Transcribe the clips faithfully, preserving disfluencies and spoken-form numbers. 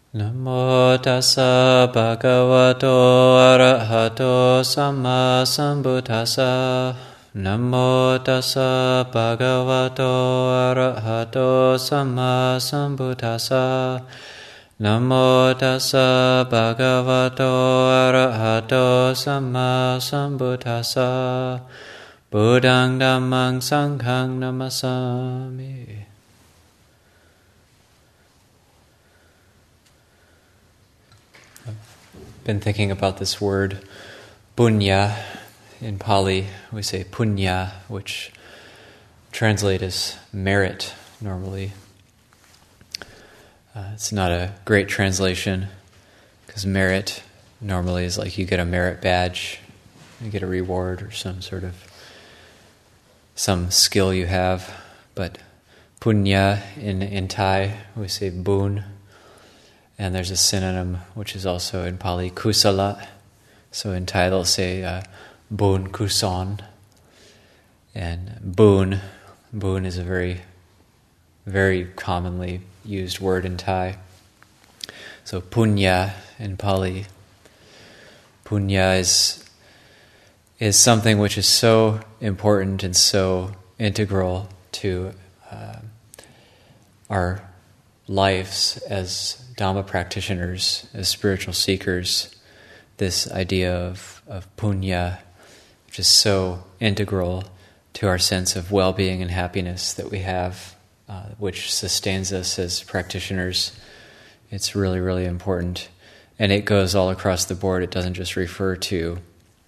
Namo tassa bhagavato arahato samma sambuddhassa. Namo tassa bhagavato arahato samma sambuddhassa. Namo tassa bhagavato arahato samma sambuddhassa. Buddhang dhammang sanghang namasami. Been thinking about this word punya. In Pali we say punya, which translate as merit normally. Uh, it's not a great translation because merit normally is like you get a merit badge, you get a reward or some sort of some skill you have. But punya in, in Thai we say boon. And there's a synonym, which is also in Pali, kusala. So in Thai they'll say uh, boon kuson. And boon, boon is a very, very commonly used word in Thai. So punya in Pali. Punya is, is something which is so important and so integral to uh, our lives as Dhamma practitioners, as spiritual seekers. This idea of, of punya, which is so integral to our sense of well-being and happiness that we have, uh, which sustains us as practitioners. It's really, really important. And it goes all across the board. It doesn't just refer to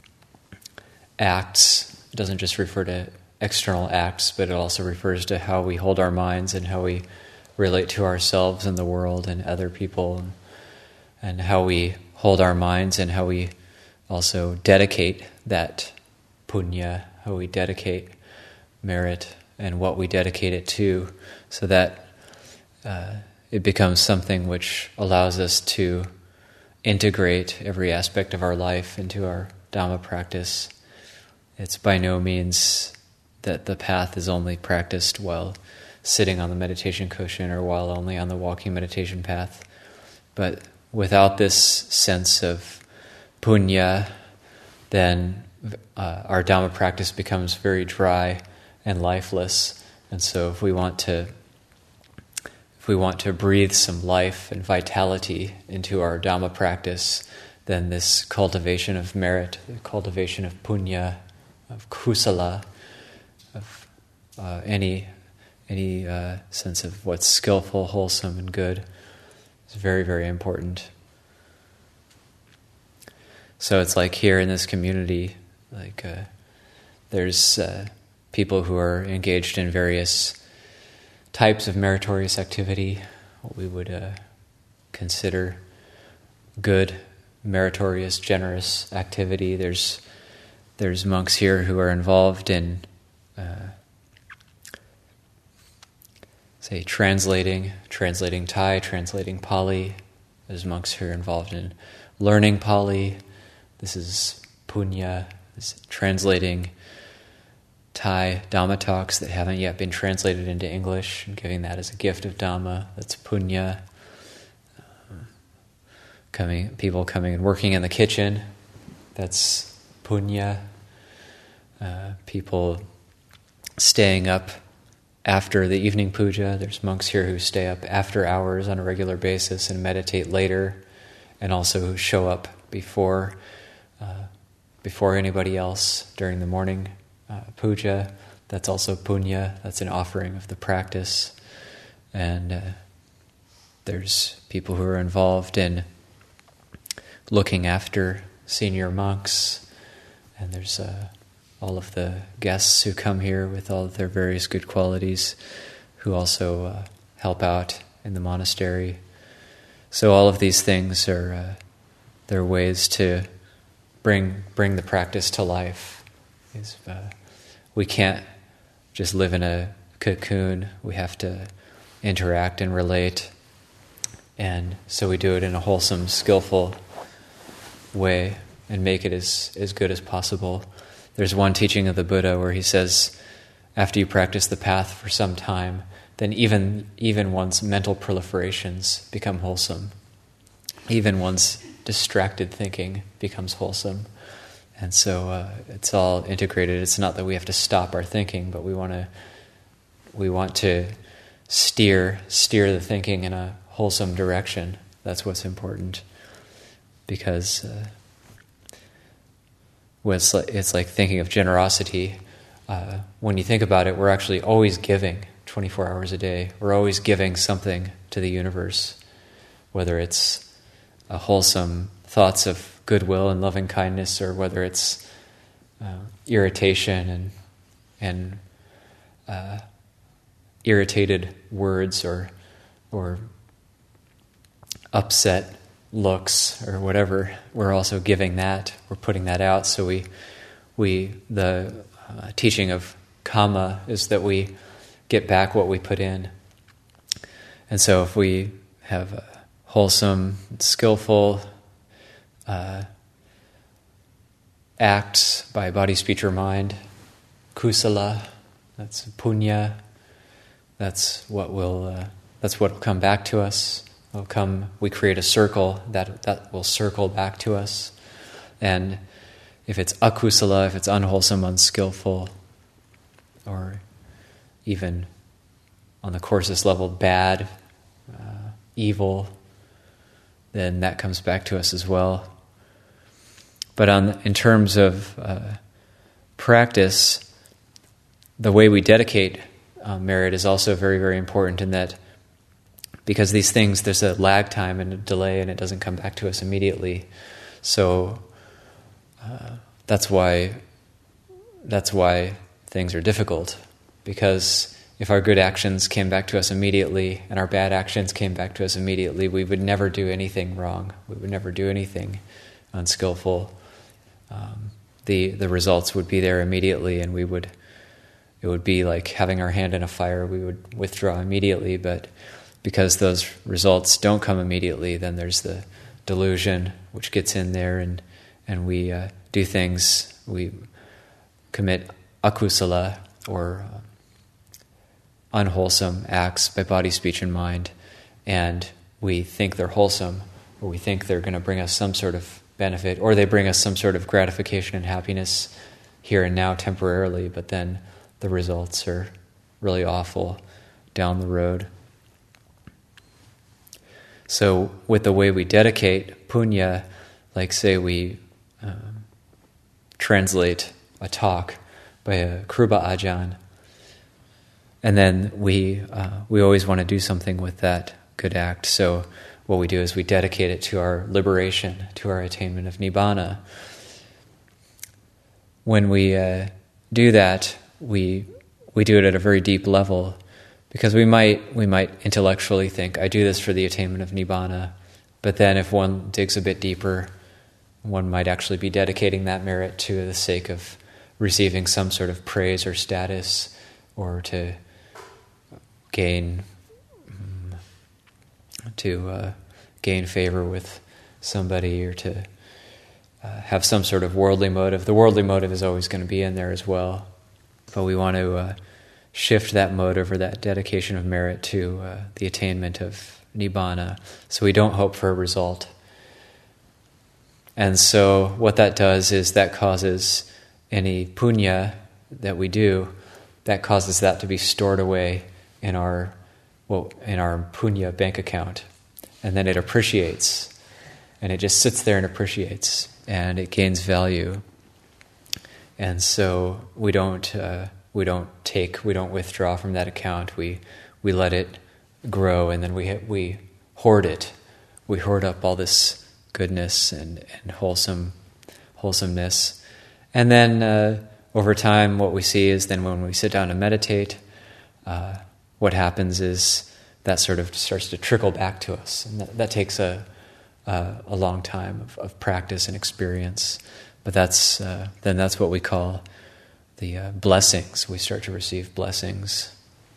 acts, it doesn't just refer to external acts, but it also refers to how we hold our minds and how we relate to ourselves and the world and other people, and, and how we hold our minds and how we also dedicate that punya, how we dedicate merit and what we dedicate it to, so that uh, it becomes something which allows us to integrate every aspect of our life into our Dhamma practice. It's by no means that the path is only practiced while sitting on the meditation cushion or while only on the walking meditation path. But without this sense of punya, then uh, our Dhamma practice becomes very dry and lifeless. And so if we want to if we want to breathe some life and vitality into our Dhamma practice, then this cultivation of merit, the cultivation of punya, of kusala, of uh, any Any uh, sense of what's skillful, wholesome, and good is very, very important. So it's like here in this community, like uh, there's uh, people who are engaged in various types of meritorious activity, what we would uh, consider good, meritorious, generous activity. There's there's monks here who are involved in Uh, say translating, translating Thai, translating Pali. There's monks who are involved in learning Pali. This is punya. This is translating Thai Dhamma talks that haven't yet been translated into English and giving that as a gift of Dhamma. That's punya. Uh, coming, people coming and working in the kitchen. That's punya. Uh, people staying up after the evening puja. There's monks here who stay up after hours on a regular basis and meditate later, and also who show up before uh, before anybody else during the morning uh, puja. That's also punya. That's an offering of the practice. And uh, there's people who are involved in looking after senior monks, and there's uh, all of the guests who come here with all of their various good qualities who also uh, help out in the monastery. So all of these things are uh, they're ways to bring bring the practice to life. Is, uh, we can't just live in a cocoon. We have to interact and relate. And so we do it in a wholesome, skillful way and make it as, as good as possible. There's one teaching of the Buddha where he says, after you practice the path for some time, then even even one's mental proliferations become wholesome. even one's distracted thinking becomes wholesome. And so uh, it's all integrated. It's not that we have to stop our thinking, but we want to we want to steer steer the thinking in a wholesome direction. That's what's important, because uh, well, it's, like, it's like thinking of generosity. Uh, when you think about it, we're actually always giving twenty-four hours a day. We're always giving something to the universe, whether it's a wholesome thoughts of goodwill and loving kindness, or whether it's uh, irritation and and uh, irritated words, or or upset looks, or whatever. We're also giving that. We're putting that out. So we we the uh, teaching of karma is that we get back what we put in. And so if we have a wholesome, skillful uh, acts by body, speech, or mind, kusala, that's punya, that's what will uh, that's what will come back to us. Will come. We create a circle that that will circle back to us, and if it's akusala, if it's unwholesome, unskillful, or even on the coarsest level, bad, uh, evil, then that comes back to us as well. But on in terms of uh, practice, the way we dedicate uh, merit is also very, very important, in that because these things, there's a lag time and a delay, and it doesn't come back to us immediately. So uh, that's why that's why things are difficult. Because if our good actions came back to us immediately and our bad actions came back to us immediately, we would never do anything wrong. We would never do anything unskillful. Um, the the results would be there immediately, and we would it would be like having our hand in a fire. We would withdraw immediately, but because those results don't come immediately, then there's the delusion which gets in there, and and we uh, do things, we commit akusala, or uh, unwholesome acts by body, speech, and mind, and we think they're wholesome, or we think they're going to bring us some sort of benefit, or they bring us some sort of gratification and happiness here and now temporarily, but then the results are really awful down the road. So with the way we dedicate punya, like say we um, translate a talk by a Kruba Ajahn, and then we uh, we always want to do something with that good act. So what we do is we dedicate it to our liberation, to our attainment of Nibbana. When we uh, do that, we we do it at a very deep level. Because we might we might intellectually think, I do this for the attainment of Nibbana, but then if one digs a bit deeper, one might actually be dedicating that merit to the sake of receiving some sort of praise or status, or to gain to uh, gain favor with somebody, or to uh, have some sort of worldly motive. The worldly motive is always going to be in there as well, but we want to Uh, shift that motive, or that dedication of merit, to uh, the attainment of Nibbana, so we don't hope for a result. And so what that does is that causes any punya that we do, that causes that to be stored away in our well, in our punya bank account, and then it appreciates, and it just sits there and appreciates, and it gains value. And so we don't uh, We don't take, we don't withdraw from that account. We we let it grow, and then we we hoard it. We hoard up all this goodness and, and wholesome wholesomeness. And then uh, over time, what we see is then when we sit down to meditate, uh, what happens is that sort of starts to trickle back to us, and that, that takes a a, a long time of, of practice and experience. But that's uh, then that's what we call the uh, blessings. We start to receive blessings.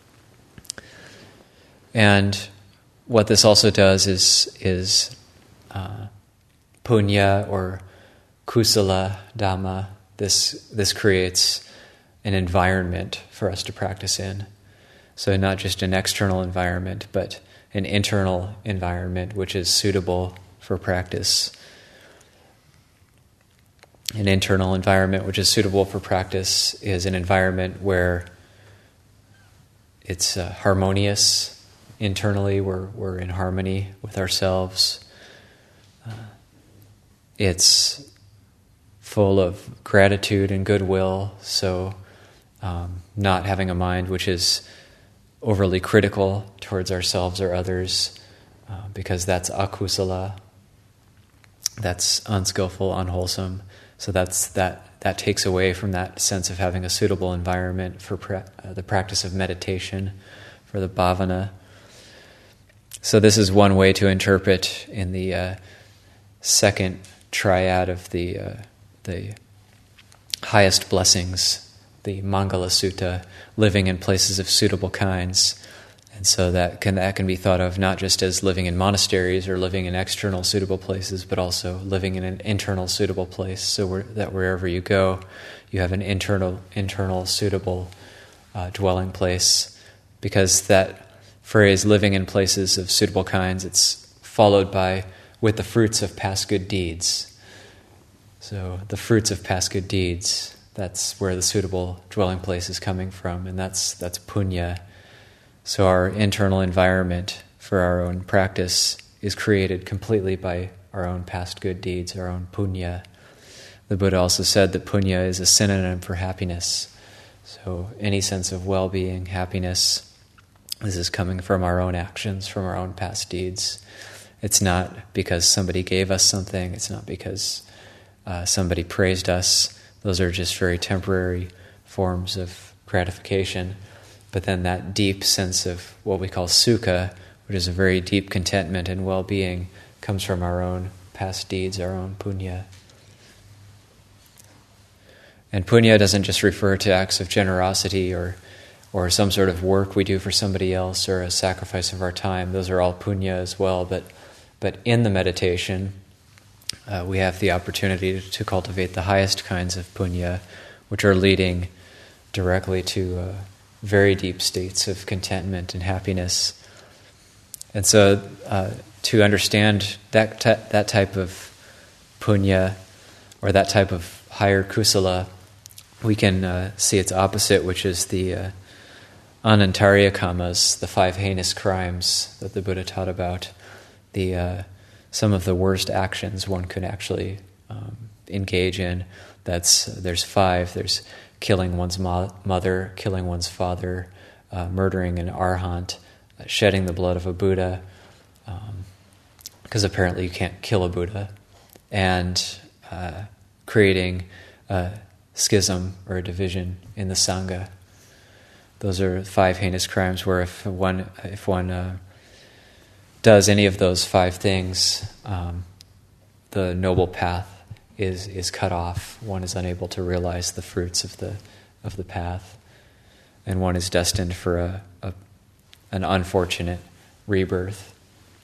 And what this also does is is uh, punya, or kusala dhamma. This this creates an environment for us to practice in. So not just an external environment, but an internal environment which is suitable for practice. An internal environment which is suitable for practice is an environment where it's uh, harmonious internally, we're, we're in harmony with ourselves. Uh, it's full of gratitude and goodwill, so um, not having a mind which is overly critical towards ourselves or others, uh, because that's akusala, that's unskillful, unwholesome. So that's that that takes away from that sense of having a suitable environment for pra- uh, the practice of meditation, for the bhavana. So this is one way to interpret in the uh, second triad of the uh, the highest blessings, the Mangala Sutta, living in places of suitable kinds. And so that can that can be thought of not just as living in monasteries or living in external suitable places, but also living in an internal suitable place. So we're, that wherever you go, you have an internal internal suitable uh, dwelling place. Because that phrase, living in places of suitable kinds, it's followed by with the fruits of past good deeds. So the fruits of past good deeds, that's where the suitable dwelling place is coming from, and that's that's punya. So our internal environment for our own practice is created completely by our own past good deeds, our own punya. The Buddha also said that punya is a synonym for happiness. So any sense of well-being, happiness, this is coming from our own actions, from our own past deeds. It's not because somebody gave us something. It's not because uh, somebody praised us. Those are just very temporary forms of gratification. But then that deep sense of what we call sukha, which is a very deep contentment and well-being, comes from our own past deeds, our own punya. And punya doesn't just refer to acts of generosity or or some sort of work we do for somebody else or a sacrifice of our time. Those are all punya as well. But but in the meditation, uh, we have the opportunity to, to cultivate the highest kinds of punya, which are leading directly to uh, very deep states of contentment and happiness. And so uh, to understand that t- that type of punya, or that type of higher kusala, we can uh, see its opposite, which is the uh, anantariya kamas, the five heinous crimes that the Buddha taught about, the uh, some of the worst actions one could actually um, engage in. That's uh, there's five. There's killing one's mo- mother, killing one's father, uh, murdering an arhat, uh, shedding the blood of a Buddha, because um, apparently you can't kill a Buddha, and uh, creating a schism or a division in the Sangha. Those are five heinous crimes where if one if one uh, does any of those five things, um, the noble path is is cut off. One is unable to realize the fruits of the of the path, and one is destined for a, a an unfortunate rebirth.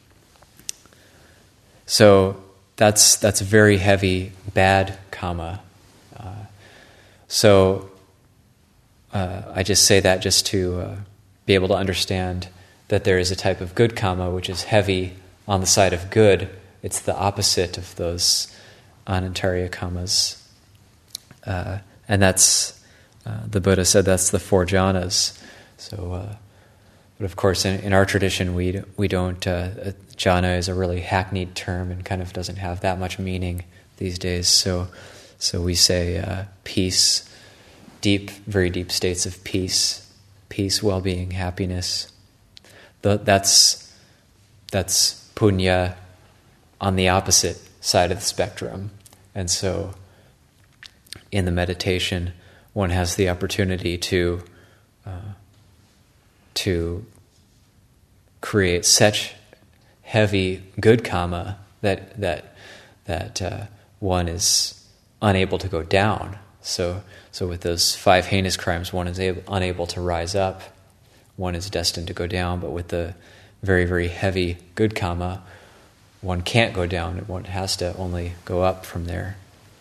So that's that's very heavy, bad kama. Uh, so uh, I just say that just to uh, be able to understand that there is a type of good kama which is heavy on the side of good. It's the opposite of those anantariya kamas. Uh, and that's, uh, the Buddha said that's the four jhanas. So, uh, but of course in, in our tradition we, we don't, uh, jhana is a really hackneyed term and kind of doesn't have that much meaning these days. So, so we say uh, peace, deep, very deep states of peace, peace, well-being, happiness. The, that's, that's punya on the opposite side of the spectrum. And so in the meditation, one has the opportunity to uh, to create such heavy good kama that that that uh, one is unable to go down. So so with those five heinous crimes, one is able, unable to rise up. One is destined to go down. But with the very, very heavy good kama, one can't go down, and one has to only go up from there.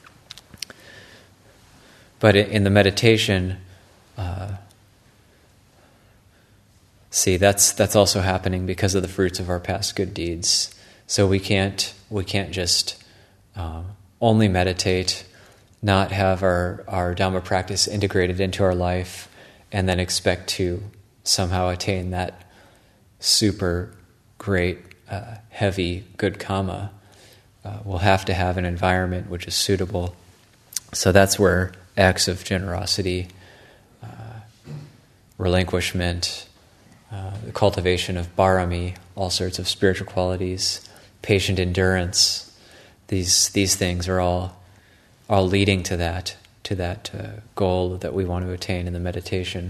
But in the meditation, uh, see, that's that's also happening because of the fruits of our past good deeds. So we can't we can't just um, only meditate, not have our, our Dhamma practice integrated into our life, and then expect to somehow attain that super great, uh, heavy, good karma. Uh, we'll have to have an environment which is suitable. So that's where acts of generosity, uh, relinquishment, uh, the cultivation of bharami, all sorts of spiritual qualities, patient endurance, these these things are all all leading to that, to that uh, goal that we want to attain in the meditation.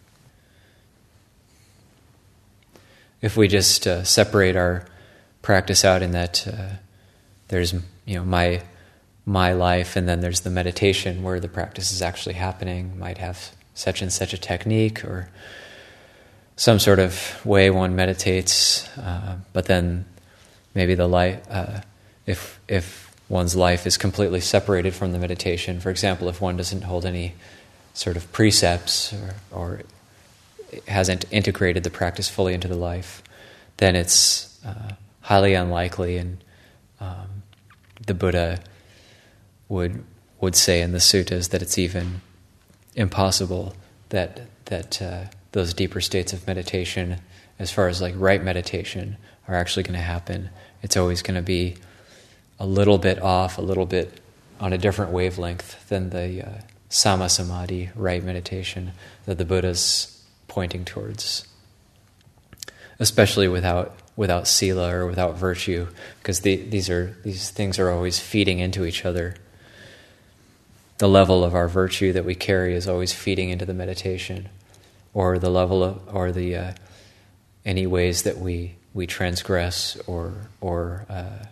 If we just uh, separate our practice out in that uh, there's, you know, my my life, and then there's the meditation where the practice is actually happening, might have such and such a technique or some sort of way one meditates, uh, but then maybe the life, uh, if if one's life is completely separated from the meditation, for example, if one doesn't hold any sort of precepts or, or hasn't integrated the practice fully into the life, then it's uh, highly unlikely, and um, the Buddha would would say in the suttas that it's even impossible that that uh, those deeper states of meditation, as far as like right meditation, are actually going to happen. It's always going to be a little bit off, a little bit on a different wavelength than the uh, Samma Samadhi, right meditation, that the Buddha's pointing towards. Especially without without sila or without virtue, because the, these are these things are always feeding into each other. The level of our virtue that we carry is always feeding into the meditation, or the level of, or the uh, any ways that we we transgress or or uh,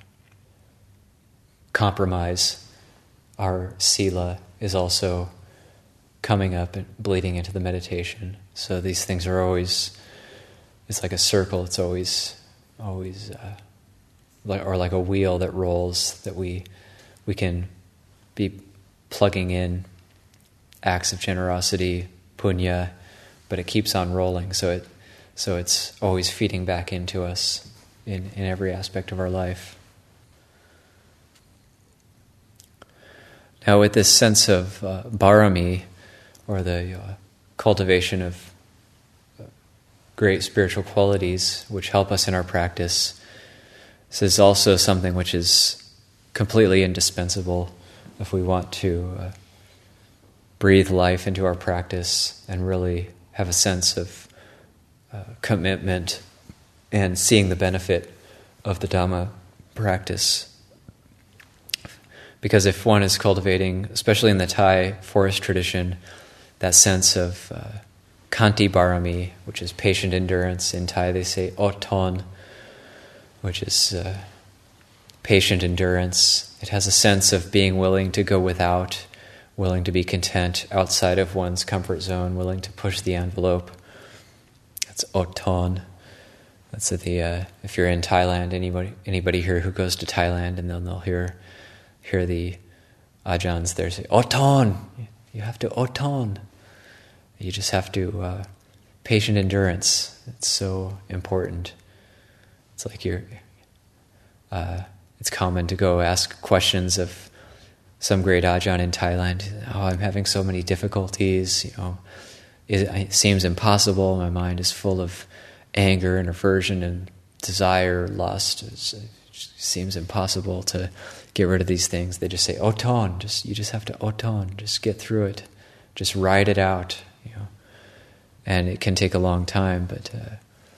compromise our sila is also coming up and bleeding into the meditation. So these things are always, it's like a circle. It's always always uh, like, or like a wheel that rolls, that we we can be plugging in acts of generosity, punya, but it keeps on rolling. So it so it's always feeding back into us in, in every aspect of our life. Now, with this sense of uh, bharami, or the uh, cultivation of uh, great spiritual qualities which help us in our practice, this is also something which is completely indispensable if we want to uh, breathe life into our practice and really have a sense of uh, commitment and seeing the benefit of the Dhamma practice. Because if one is cultivating, especially in the Thai forest tradition, that sense of uh, Khanti Bharami, which is patient endurance. In Thai they say Otton, which is uh, patient endurance. It has a sense of being willing to go without, willing to be content outside of one's comfort zone, willing to push the envelope. That's Otton. That's the uh, if you're in Thailand, anybody anybody here who goes to Thailand, and then they'll hear hear the ajahns there say Otton. You have to Otton. You just have to uh, patient endurance. It's so important. It's like you're. Uh, it's common to go ask questions of some great ajahn in Thailand. Oh, I'm having so many difficulties. You know, it, it seems impossible. My mind is full of anger and aversion and desire, lust. It's, it seems impossible to get rid of these things. They just say Otton. Just you just have to Otton. Just get through it. Just ride it out. You know, and it can take a long time, but uh,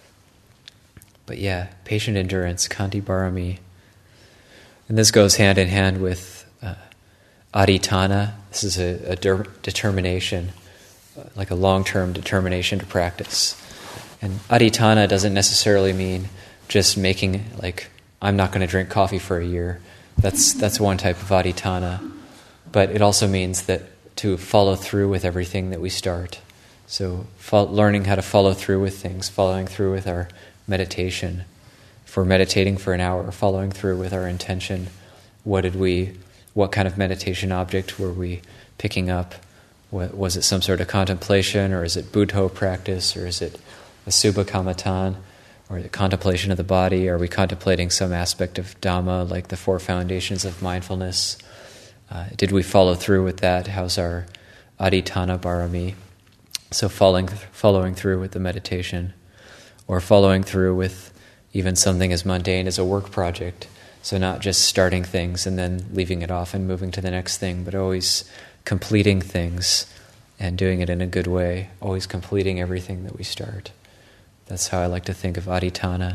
but yeah, patient endurance, Khanti Bharami. And this goes hand in hand with uh, adhitthana. This is a, a de- determination, uh, like a long-term determination to practice. And adhitthana doesn't necessarily mean just making, like, I'm not going to drink coffee for a year. That's that's one type of adhitthana. But it also means that to follow through with everything that we start. So fo- learning how to follow through with things, following through with our meditation. If we're meditating for an hour, following through with our intention. What did we, what kind of meditation object were we picking up? What, was it some sort of contemplation, or is it Buddho practice, or is it a Subha Kamatan? or the contemplation of the body? Are we contemplating some aspect of Dhamma, like the four foundations of mindfulness? Uh, did we follow through with that? How's our Aditana Barami? So following, following through with the meditation, or following through with even something as mundane as a work project. So not just starting things and then leaving it off and moving to the next thing, but always completing things and doing it in a good way, always completing everything that we start. That's how I like to think of Aditana.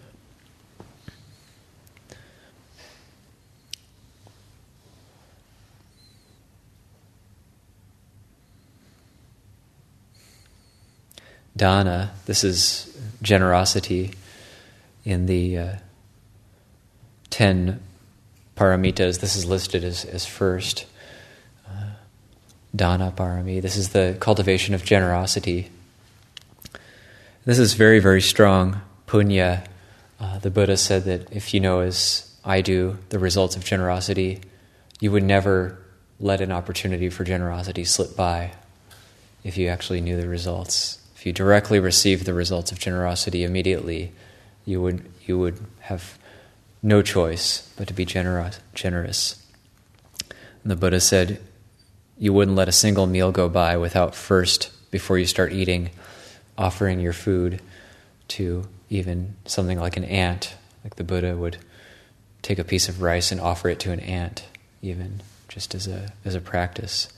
Dana, this is generosity in the uh, ten paramitas. This is listed as, as first. Uh, Dana parami. This is the cultivation of generosity. This is very, very strong. Punya. Uh, the Buddha said that if you know as I do the results of generosity, you would never let an opportunity for generosity slip by if you actually knew the results. If you directly receive the results of generosity immediately, you would you would have no choice but to be generous. generous. And the Buddha said you wouldn't let a single meal go by without first, before you start eating, offering your food to even something like an ant. Like the Buddha would take a piece of rice and offer it to an ant, even just as a as a practice.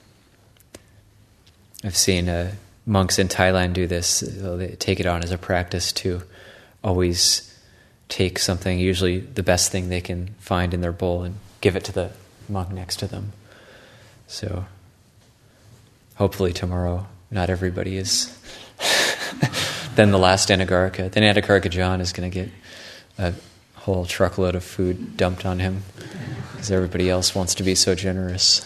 I've seen uh, monks in Thailand do this. They take it on as a practice to always take something, usually the best thing they can find in their bowl, and give it to the monk next to them. So hopefully tomorrow not everybody is then the last Anagarika. Then Anagarika John is going to get a whole truckload of food dumped on him because everybody else wants to be so generous.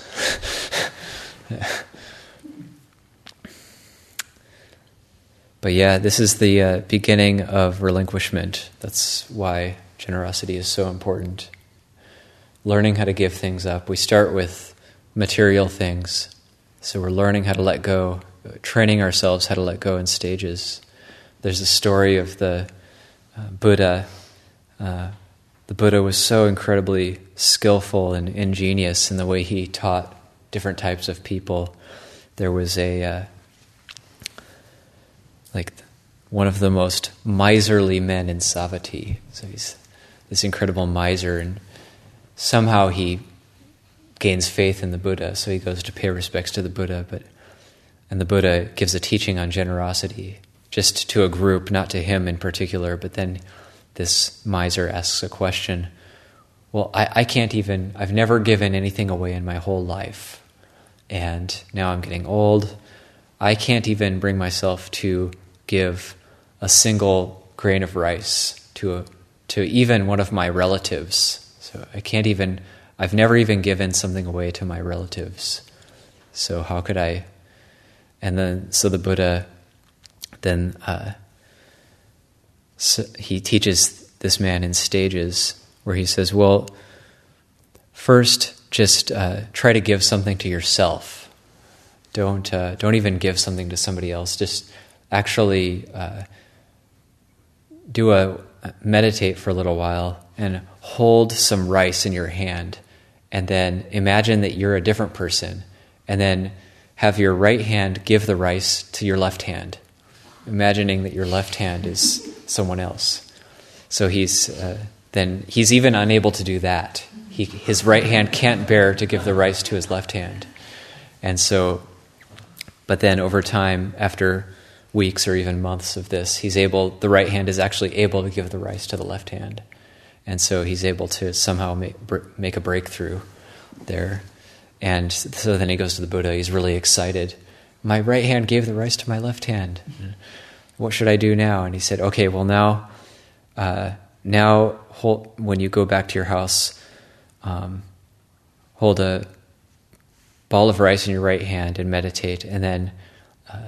But yeah, this is the uh, beginning of relinquishment. That's why generosity is so important. Learning how to give things up. We start with material things. So we're learning how to let go, training ourselves how to let go in stages. There's a story of the uh, Buddha. Uh, the Buddha was so incredibly skillful and ingenious in the way he taught different types of people. There was a... Uh, like one of the most miserly men in Savatthi. So he's this incredible miser, and somehow he gains faith in the Buddha, so he goes to pay respects to the Buddha, but and the Buddha gives a teaching on generosity, just to a group, not to him in particular, but then this miser asks a question, well, I, I can't even, I've never given anything away in my whole life, and now I'm getting old, I can't even bring myself to give a single grain of rice to a, to even one of my relatives. So I can't even, I've never even given something away to my relatives. So how could I? And then, so the Buddha then, uh, so he teaches this man in stages where he says, well, first just uh, try to give something to yourself. Don't uh, don't even give something to somebody else. Just actually uh, do a meditate for a little while and hold some rice in your hand, and then imagine that you're a different person, and then have your right hand give the rice to your left hand, imagining that your left hand is someone else. So he's uh, then he's even unable to do that. He, his right hand can't bear to give the rice to his left hand, and so. But then over time, after weeks or even months of this, he's able, the right hand is actually able to give the rice to the left hand. And so he's able to somehow make, make a breakthrough there. And so then he goes to the Buddha, he's really excited. My right hand gave the rice to my left hand. What should I do now? And he said, okay, well now, uh, now hold, when you go back to your house, um, hold a ball of rice in your right hand and meditate, and then uh,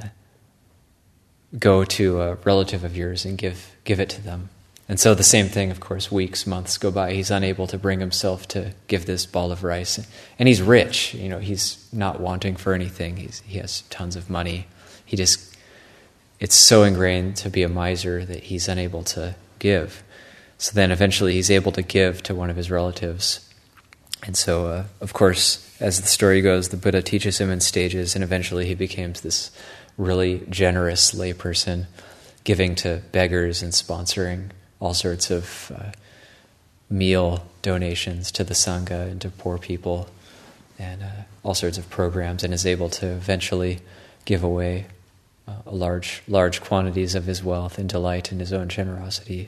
go to a relative of yours and give give it to them. And so the same thing, of course, weeks, months go by. He's unable to bring himself to give this ball of rice. And he's rich, you know, he's not wanting for anything. He's, he has tons of money. He just it's so ingrained to be a miser that he's unable to give. So then eventually he's able to give to one of his relatives. And so, uh, of course, as the story goes, the Buddha teaches him in stages, and eventually he becomes this really generous layperson, giving to beggars and sponsoring all sorts of uh, meal donations to the Sangha and to poor people, and uh, all sorts of programs, and is able to eventually give away uh, large, large quantities of his wealth and delight in his own generosity.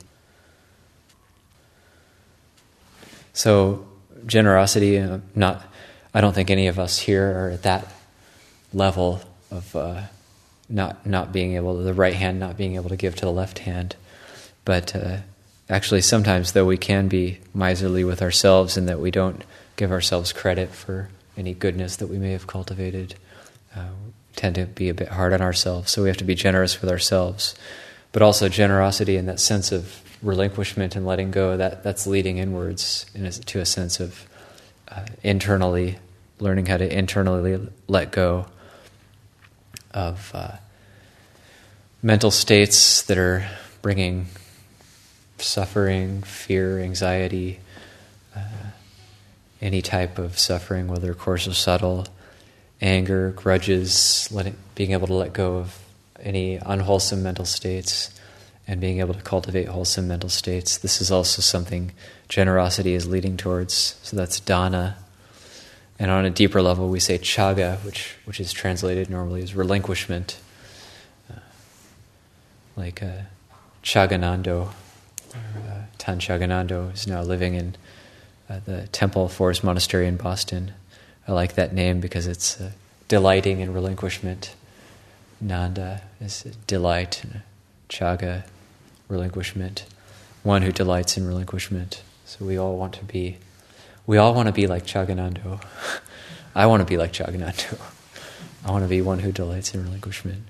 So generosity, uh, not, I don't think any of us here are at that level of uh, not not being able to, the right hand not being able to give to the left hand. But uh, actually sometimes, though, we can be miserly with ourselves in that we don't give ourselves credit for any goodness that we may have cultivated. Uh, we tend to be a bit hard on ourselves, so we have to be generous with ourselves. But also generosity in that sense of relinquishment and letting go, that, that's leading inwards in a, to a sense of uh, internally, learning how to internally let go of uh, mental states that are bringing suffering, fear, anxiety, uh, any type of suffering, whether coarse or subtle, anger, grudges, letting, being able to let go of any unwholesome mental states, and being able to cultivate wholesome mental states. This is also something generosity is leading towards. So that's dana. And on a deeper level, we say chaga, which which is translated normally as relinquishment. Uh, like uh, Chaganando, or, uh, Tan Chaganando, is now living in uh, the Temple Forest Monastery in Boston. I like that name because it's uh, delighting in relinquishment. Nanda is delight, and Chaga, relinquishment. One who delights in relinquishment. So we all want to be, we all want to be like Chaganando. I want to be like Chaganando. I want to be one who delights in relinquishment.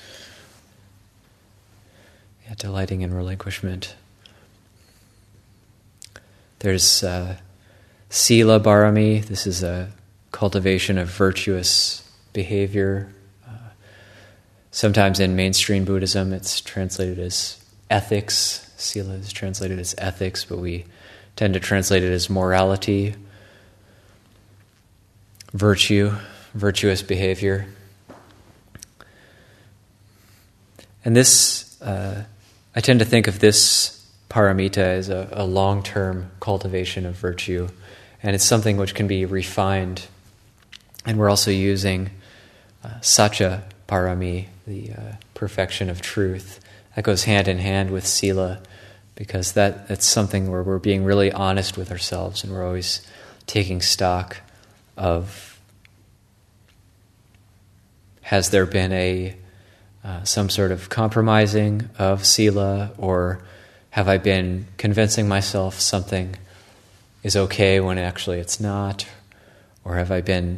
Yeah, delighting in relinquishment. There's uh, Sila Bharami. This is a cultivation of virtuous behavior. Uh, sometimes in mainstream Buddhism, it's translated as ethics. Sila is translated as ethics, but we tend to translate it as morality, virtue, virtuous behavior. And this, uh, I tend to think of this paramita as a, a long-term cultivation of virtue, and it's something which can be refined. And we're also using uh, Satya Parami, the uh, perfection of truth. That goes hand in hand with Sila, because that, that's something where we're being really honest with ourselves, and we're always taking stock of, has there been a uh, some sort of compromising of Sila, or have I been convincing myself something is okay when actually it's not, or have I been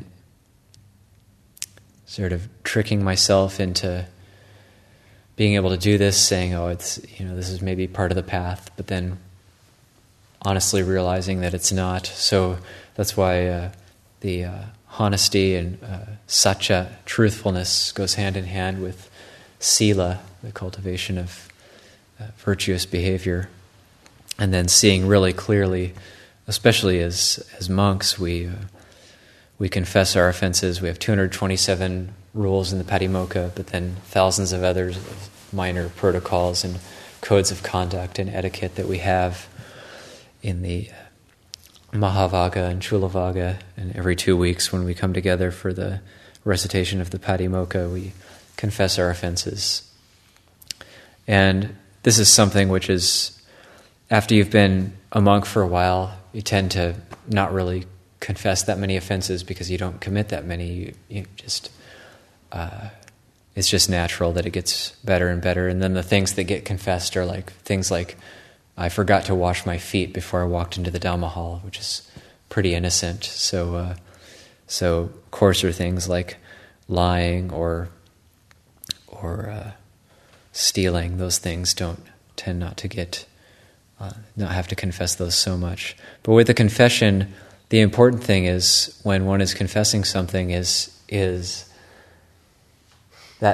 sort of tricking myself into being able to do this, saying, oh, it's, you know, this is maybe part of the path, but then honestly realizing that it's not. So that's why uh, the uh, honesty and uh, satya, truthfulness, goes hand in hand with sila, the cultivation of uh, virtuous behavior. And then seeing really clearly, especially as as monks, we uh, we confess our offenses. We have two hundred twenty-seven rules in the Patimokkha, but then thousands of others, minor protocols and codes of conduct and etiquette that we have in the Mahavagga and Chulavagga. And every two weeks when we come together for the recitation of the Patimokkha, we confess our offenses. And this is something which is, after you've been a monk for a while, you tend to not really confess that many offenses because you don't commit that many. You, you just... Uh, it's just natural that it gets better and better. And then the things that get confessed are like things like, I forgot to wash my feet before I walked into the Dhamma hall, which is pretty innocent. So, uh, so coarser things like lying or or uh, stealing, those things don't tend not to get, uh, not have to confess those so much. But with the confession, the important thing is when one is confessing something is is that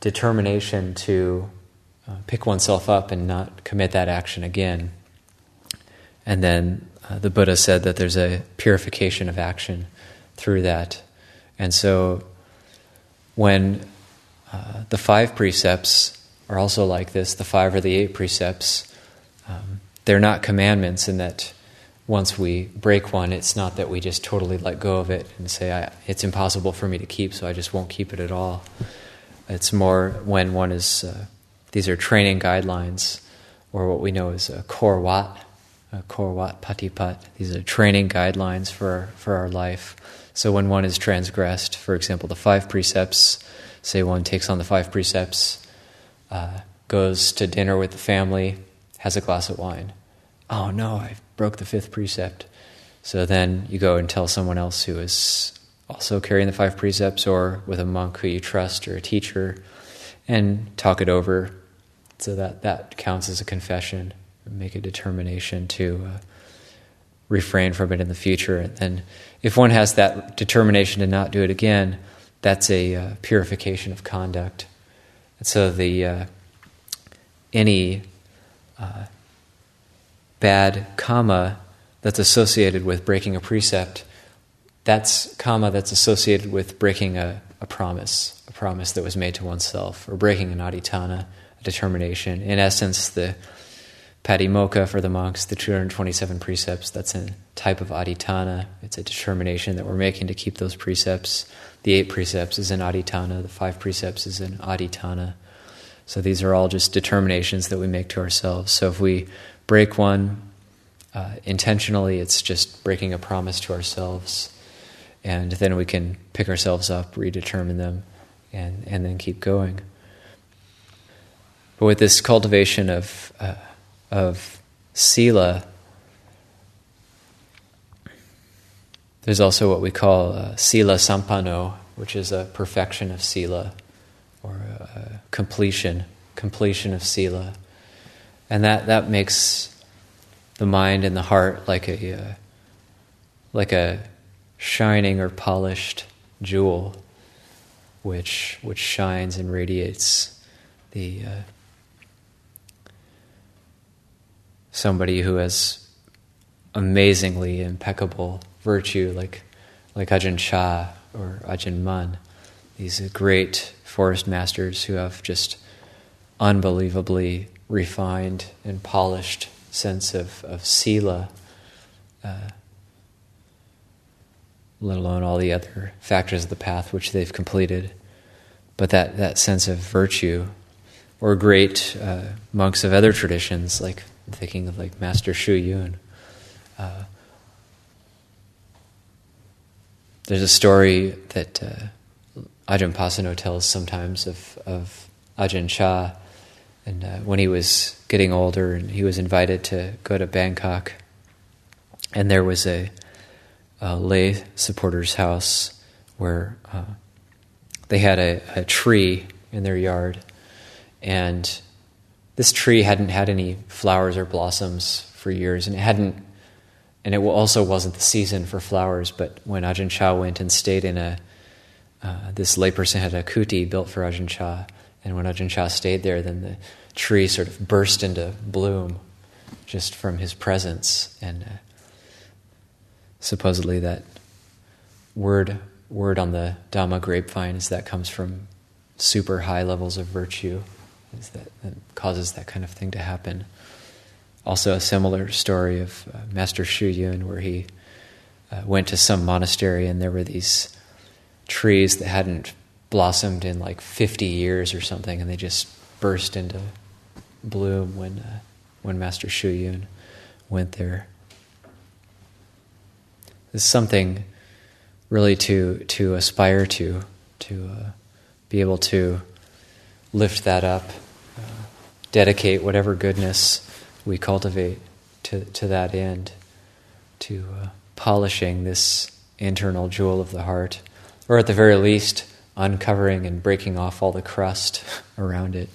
determination to uh, pick oneself up and not commit that action again. And then uh, the Buddha said that there's a purification of action through that. And so when uh, the five precepts are also like this, the five or the eight precepts, um, they're not commandments in that once we break one, it's not that we just totally let go of it and say, I, it's impossible for me to keep, so I just won't keep it at all. It's more when one is, uh, these are training guidelines, or what we know as a core wat, a core wat patipat. These are training guidelines for, for our life. So when one is transgressed, for example, the five precepts, say one takes on the five precepts, uh, goes to dinner with the family, has a glass of wine. Oh no, I broke the fifth precept. So then you go and tell someone else who is also carrying the five precepts, or with a monk who you trust or a teacher, and talk it over. So that, that counts as a confession. Make a determination to uh, refrain from it in the future. And then if one has that determination to not do it again, that's a uh, purification of conduct. And so the uh, any uh, bad karma that's associated with breaking a precept, that's karma that's associated with breaking a, a promise, a promise that was made to oneself, or breaking an adhitthana, a determination. In essence, the patimokkha for the monks, the two hundred twenty-seven precepts, that's a type of adhitthana. It's a determination that we're making to keep those precepts. The eight precepts is an adhitthana. The five precepts is an adhitthana. So these are all just determinations that we make to ourselves. So if we break one uh, intentionally, it's just breaking a promise to ourselves. And then we can pick ourselves up, redetermine them, and, and then keep going. But with this cultivation of uh, of sila, there's also what we call uh, sila sampanno, which is a perfection of sila, or a completion, completion of sila. And that, that makes the mind and the heart like a uh, like a shining or polished jewel, which which shines and radiates. The uh, somebody who has amazingly impeccable virtue, like like Ajahn Chah or Ajahn Mun, these great forest masters who have just unbelievably refined and polished sense of, of sila, uh, let alone all the other factors of the path which they've completed. But that, that sense of virtue, or great uh, monks of other traditions, like I'm thinking of like Master Shu Yun. Uh, there's a story that uh, Ajahn Pasano tells sometimes of, of Ajahn Chah, and uh, when he was getting older, and he was invited to go to Bangkok, and there was a, a lay supporter's house where uh, they had a, a tree in their yard, and this tree hadn't had any flowers or blossoms for years, and it hadn't, and it also wasn't the season for flowers. But when Ajahn Chah went and stayed in a, uh, this layperson had a kuti built for Ajahn Chah, and when Ajahn Chah stayed there, then the tree sort of burst into bloom just from his presence. And uh, supposedly that word word on the Dhamma grapevine is that comes from super high levels of virtue, is that, that causes that kind of thing to happen. Also a similar story of uh, Master Shu Yun, where he uh, went to some monastery and there were these trees that hadn't blossomed in like fifty years or something, and they just burst into bloom when uh, when Master Shu Yun went there. It's something really to to aspire to, to uh, be able to lift that up, uh, dedicate whatever goodness we cultivate to, to that end, to uh, polishing this internal jewel of the heart, or at the very least, uncovering and breaking off all the crust around it.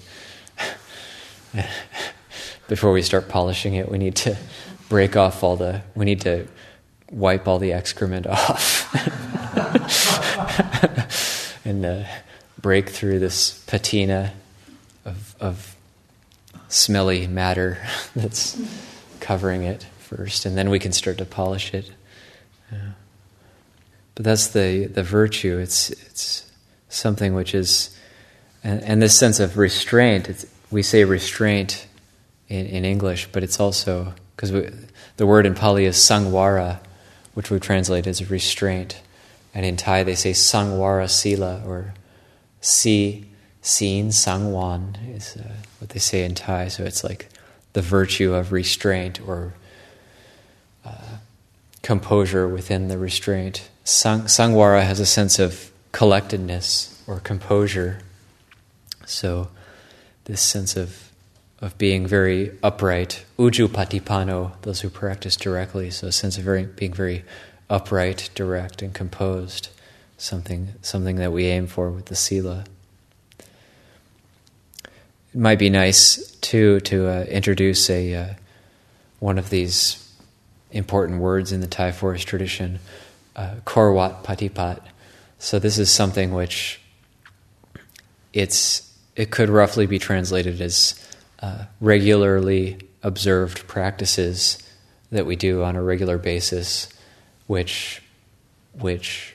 Before we start polishing it, we need to break off all the, we need to wipe all the excrement off. and uh, break through this patina of, of smelly matter that's covering it first, and then we can start to polish it. Yeah. But that's the, the virtue. It's it's something which is, and, and this sense of restraint. It's, we say restraint in, in English, but it's also because the word in Pali is sangwara, which we translate as restraint, and in Thai they say sangwara sila, or si seen sangwan is uh, what they say in Thai. So it's like the virtue of restraint, or uh, composure within the restraint. Sang, sangwara has a sense of collectedness or composure. So this sense of of being very upright, uju patipano, those who practice directly. So a sense of very, being very upright, direct, and composed. Something something that we aim for with the sila. It might be nice too to uh, introduce a uh, one of these important words in the Thai forest tradition, uh, korwat patipat. So this is something which it's it could roughly be translated as uh, regularly observed practices that we do on a regular basis, which which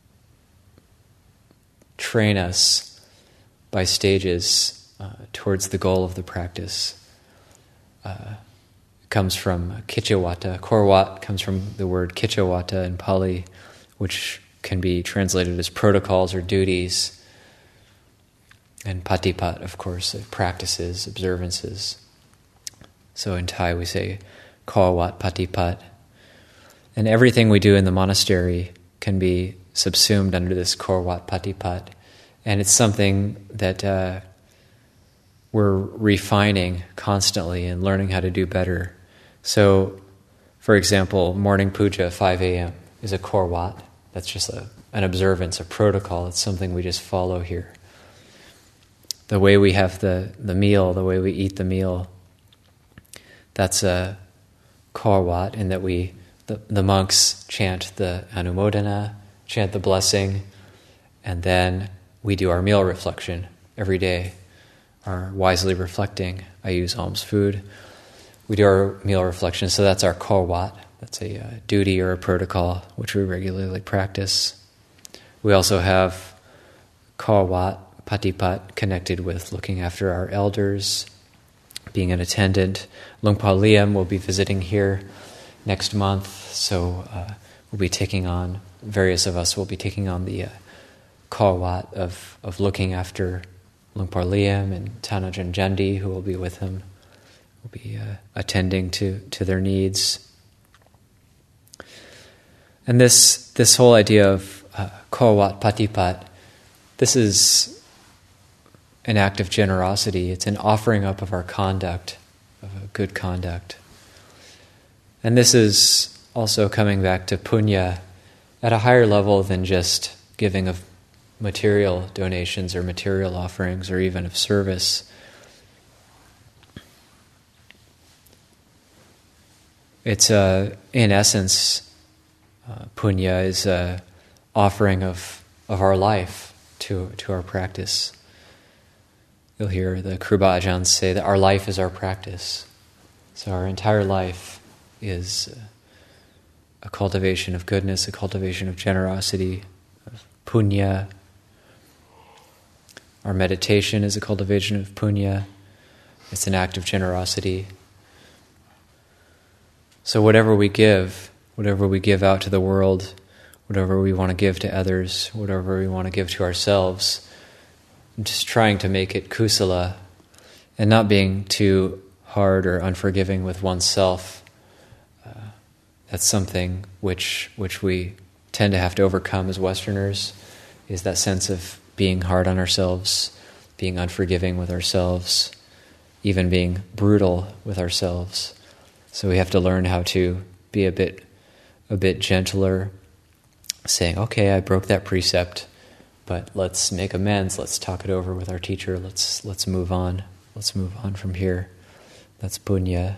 train us by stages uh, towards the goal of the practice. Uh, it comes from kichawata. Korwat comes from the word kichawata in Pali, which can be translated as protocols or duties. And patipat, of course, practices, observances. So in Thai we say korwat patipat. And everything we do in the monastery can be subsumed under this korwat patipat. And it's something that uh, we're refining constantly and learning how to do better. So, for example, morning puja at five a.m. is a korwat. That's just a, an observance, a protocol. It's something we just follow here. The way we have the, the meal, the way we eat the meal, that's a korwat, in that we, the, the monks chant the anumodana, chant the blessing, and then we do our meal reflection every day, our wisely reflecting. I use alms food. We do our meal reflection, so that's our korwat. That's a uh, duty or a protocol which we regularly practice. We also have korwat patipat connected with looking after our elders, being an attendant. Lungpa Liam will be visiting here next month, so uh, we'll be taking on, various of us will be taking on the uh, korwat of, of looking after Lungpa Liam and Tanajan Jandi, who will be with him. We'll be uh, attending to, to their needs. And this this whole idea of uh, korwat patipat, this is an act of generosity. It's an offering up of our conduct, of a good conduct. And this is also coming back to punya at a higher level than just giving of material donations or material offerings or even of service. It's uh, in essence, uh, punya is a offering of of our life to to our practice. You'll hear the Kruba Ajahns say that our life is our practice. So our entire life is a cultivation of goodness, a cultivation of generosity, of punya. Our meditation is a cultivation of punya. It's an act of generosity. So whatever we give, whatever we give out to the world, whatever we want to give to others, whatever we want to give to ourselves, just trying to make it kusala and not being too hard or unforgiving with oneself. Uh, that's something which which we tend to have to overcome as Westerners, is that sense of being hard on ourselves, being unforgiving with ourselves, even being brutal with ourselves. So we have to learn how to be a bit a bit gentler, saying, okay, I broke that precept, but let's make amends, let's talk it over with our teacher, let's let's move on, let's move on from here. That's punya.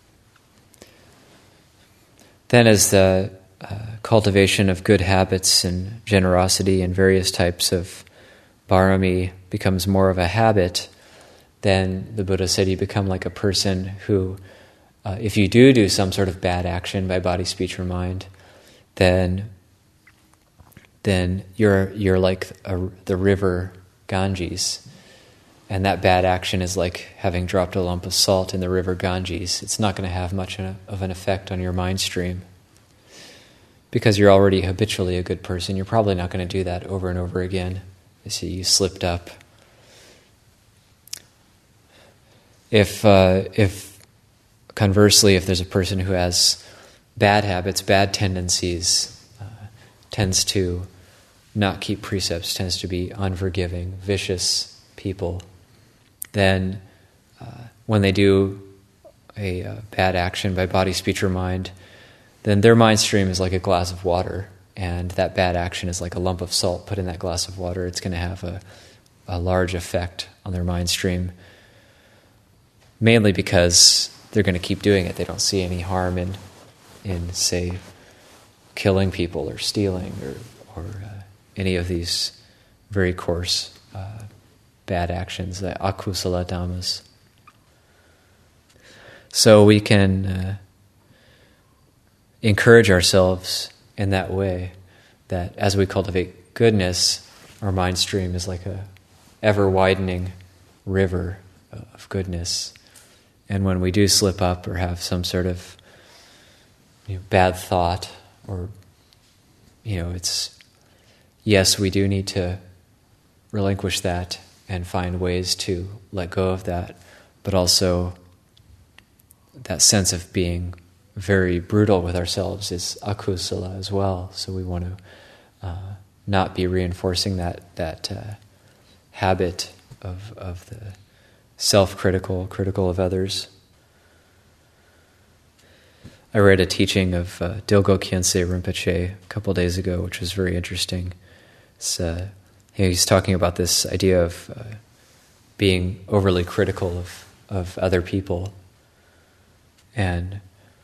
Then as the uh, cultivation of good habits and generosity and various types of barami becomes more of a habit, then the Buddha said you become like a person who, uh, if you do do some sort of bad action by body, speech, or mind, then then you're you're like a, the river Ganges, and that bad action is like having dropped a lump of salt in the river Ganges. It's not going to have much of an effect on your mind stream, because you're already habitually a good person. You're probably not going to do that over and over again. You see, you slipped up. If uh, if conversely, if there's a person who has bad habits, bad tendencies, uh, tends to not keep precepts, tends to be unforgiving, vicious people, then uh, when they do a uh, bad action by body, speech, or mind, then their mind stream is like a glass of water, and that bad action is like a lump of salt put in that glass of water. It's going to have a, a large effect on their mind stream, mainly because they're going to keep doing it. They don't see any harm in, in say, killing people or stealing or, or uh, any of these very coarse uh, bad actions, the akusala dhammas. So we can uh, encourage ourselves in that way, that as we cultivate goodness, our mind stream is like a ever-widening river of goodness. And when we do slip up or have some sort of you know, bad thought, or, you know, it's, yes, we do need to relinquish that and find ways to let go of that, but also that sense of being very brutal with ourselves is akusala as well. So we want to uh, not be reinforcing that that uh, habit of of the self-critical, critical of others. I read a teaching of uh, Dilgo Khyentse Rinpoche a couple days ago, which was very interesting. It's, uh, you know, he's talking about this idea of uh, being overly critical of, of other people, and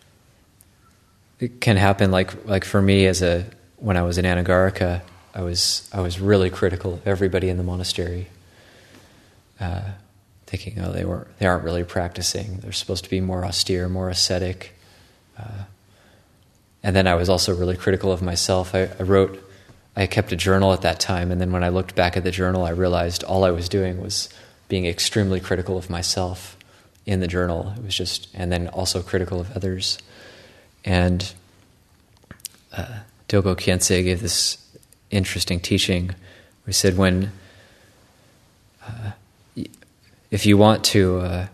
it can happen. Like like for me, as a when I was in Anagarika, I was I was really critical of everybody in the monastery. Uh, thinking, oh, they weren't, they aren't really practicing. They're supposed to be more austere, more ascetic. Uh, and then I was also really critical of myself. I, I wrote, I kept a journal at that time, and then when I looked back at the journal, I realized all I was doing was being extremely critical of myself in the journal. It was just, and then also critical of others. And uh, Dilgo Khyentse gave this interesting teaching where he said, when uh, if you want to uh,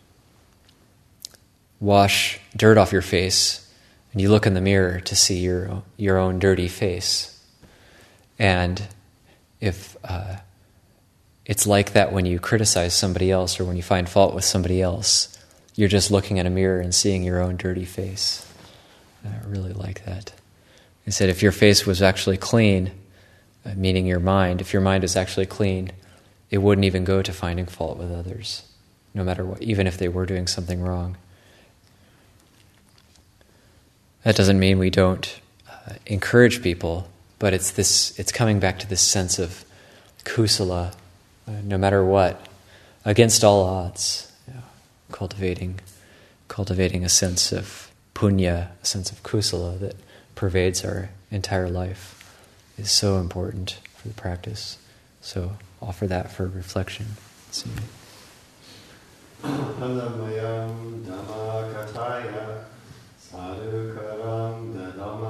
wash dirt off your face, and you look in the mirror to see your your own dirty face, and if uh, it's like that when you criticize somebody else or when you find fault with somebody else, you're just looking in a mirror and seeing your own dirty face. And I really like that. He said, if your face was actually clean, uh, meaning your mind, if your mind is actually clean, it wouldn't even go to finding fault with others, no matter what, even if they were doing something wrong. That doesn't mean we don't uh, encourage people, but it's this. It's coming back to this sense of kusala, uh, no matter what, against all odds, you know, cultivating, cultivating a sense of punya, a sense of kusala that pervades our entire life, is so important for the practice. So offer that for reflection. Let's see. Sadhukaram dadama